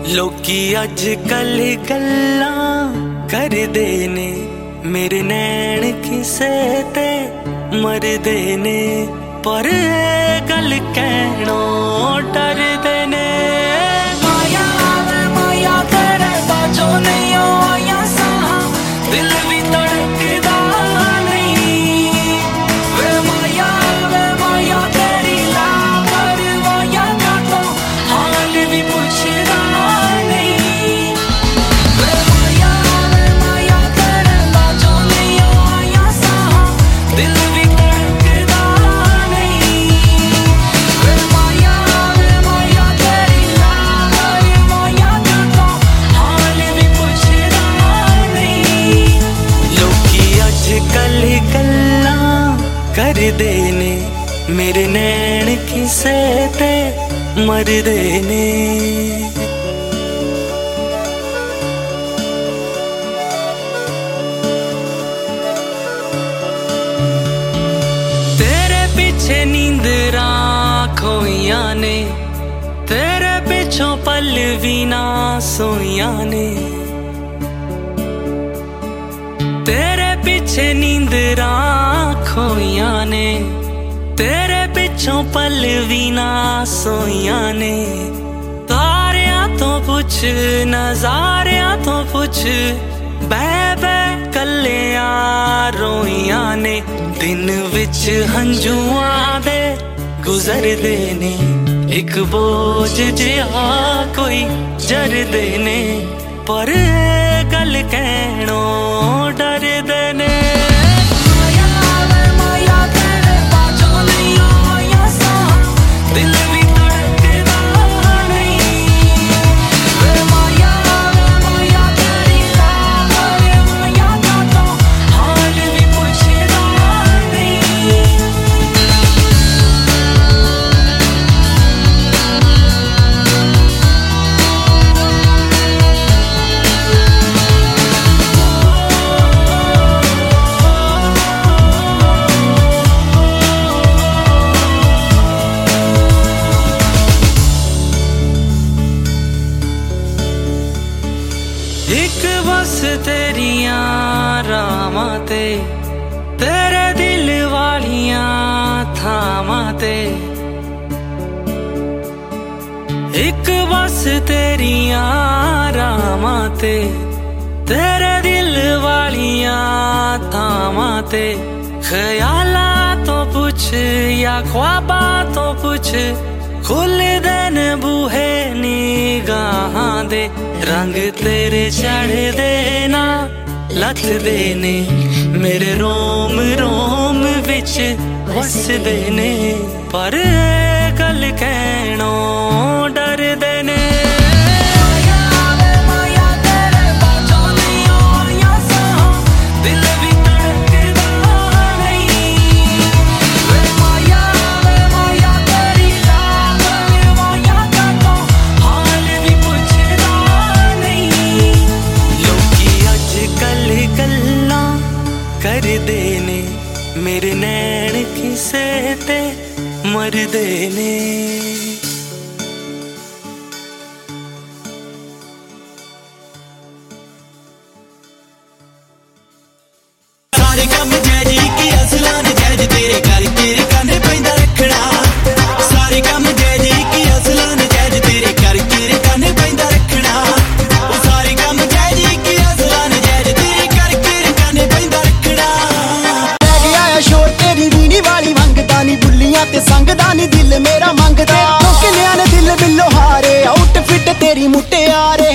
लोकी अजकल गल्लां करदे ने, मेरे नैन किसे ते मरदे ने, पर गल कहणों डरदे ने। माया आवे माया तेरे बाजो नहीं आया सां, दिल भी धड़कदा नहीं। वे माया आवे माया तेरी ला परवाया काटो, हाल भी पुछदा नहीं। वे माया आवे माया तेरे बाजो नहीं आया सां, दिल भी धड़कदा नहीं। वे माया आवे माया तेरी ला परवाया काटो, हाल भी पुछदा नहीं। लोकी अजकल गल्लां करदे ने, मेरे नैन किसे ते मरदे ने। तेरे पीछे नींदरां खोइयां ने, तेरे पिछों पल भी ना सोइयां ने। तेरे पीछे नींदरां खोइयां ने, तेरे पिछों पल भी ना सोइयां ने। तारियां तो पुछ नज़ारियां तो पुछ, बह बह कल्लियां रोइयां ने। दिन विच हंजुआं दे गुजरदे ने, एक बोझ जिहा कोई जरदे ने, पर गल कहणों डरदे ने। माया आवे माया तेरे बाजो नहीं आया सां, दिल भी धड़कदा नहीं। वे माया आवे माया तेरी ला परवाया काटो, हाल भी पुछदा नहीं। एक बस तेरियां रावां ते, तेरे दिल वालियां थावां ते। एक बस तेरियां रावां ते, तेरे दिल वालियां थावां ते। ख्यालां तो पुछ या ख्वाबां तो पुछ, खुलदे न बूहे निगाहां दे। रंग तेरे चढ़दे ना लथदे ने, मेरे रोम रोम विच वसदे ने, पर गल कहणों डरदे ने। माया आवे माया तेरे बाजो नहीं आया सां, दिल भी धड़कदा नहीं। वे माया आवे माया तेरी ला परवाया काटो, हाल भी पुछदा नहीं। लोकी अजकल गल्लां करदे ने, मेरे नैन किसे ते मरदे ने। सारे कम जैज की असलान जैज, तेरे करके कन्ने पैंदा रखना। सारे कम जैज की असलान जैज, तेरे करके कन्ने पैंदा रखना। ओ सारे कम जैज की असलान जैज, तेरे करके कन्ने पैंदा रखना। मैं गया है शोर तेरी वीणी वाली मंगदा नी, बुल्लियां ते संगदा नी दिल मेरा मंगदा। किलियां ने दिल बिल्लो हारे, आउटफिट तेरी मुट्टियारे।